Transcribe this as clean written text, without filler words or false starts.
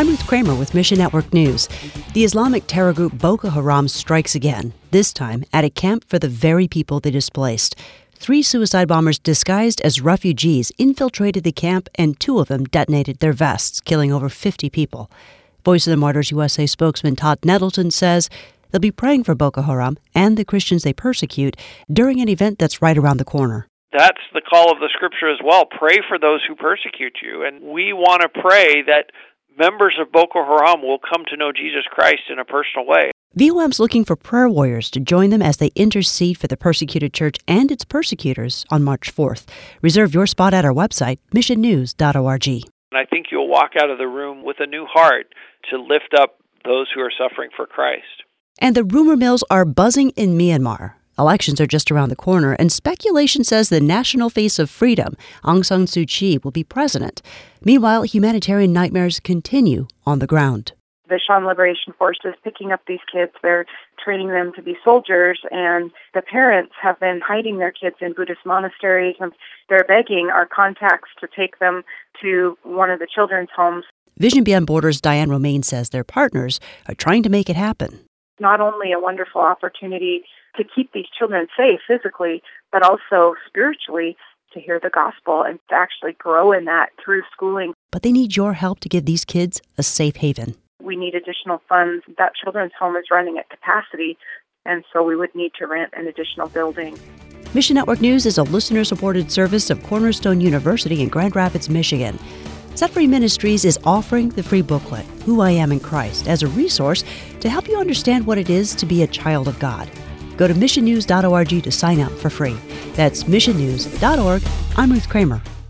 I'm Ruth Kramer with Mission Network News. The Islamic terror group Boko Haram strikes again, this time at a camp for the very people they displaced. 3 suicide bombers disguised as refugees infiltrated the camp, and 2 of them detonated their vests, killing over 50 people. Voice of the Martyrs USA spokesman Todd Nettleton says they'll be praying for Boko Haram and the Christians they persecute during an event that's right around the corner. That's the call of the Scripture as well. Pray for those who persecute you. And we want to pray that members of Boko Haram will come to know Jesus Christ in a personal way. VOM's looking for prayer warriors to join them as they intercede for the persecuted church and its persecutors on March 4th. Reserve your spot at our website, missionnews.org. And I think you'll walk out of the room with a new heart to lift up those who are suffering for Christ. And the rumor mills are buzzing in Myanmar. Elections are just around the corner, and speculation says the national face of freedom, Aung San Suu Kyi, will be president. Meanwhile, humanitarian nightmares continue on the ground. The Shan Liberation Force is picking up these kids. They're training them to be soldiers, and the parents have been hiding their kids in Buddhist monasteries, and they're begging our contacts to take them to one of the children's homes. Vision Beyond Borders' Diane Romaine says their partners are trying to make it happen. Not only a wonderful opportunity to keep these children safe physically, but also spiritually, to hear the gospel and to actually grow in that through schooling. But they need your help to give these kids a safe haven. We need additional funds. That children's home is running at capacity, and so we would need to rent an additional building. Mission Network News is a listener-supported service of Cornerstone University in Grand Rapids, Michigan. Set Free Ministries is offering the free booklet, Who I Am in Christ, as a resource to help you understand what it is to be a child of God. Go to missionnews.org to sign up for free. That's missionnews.org. I'm Ruth Kramer.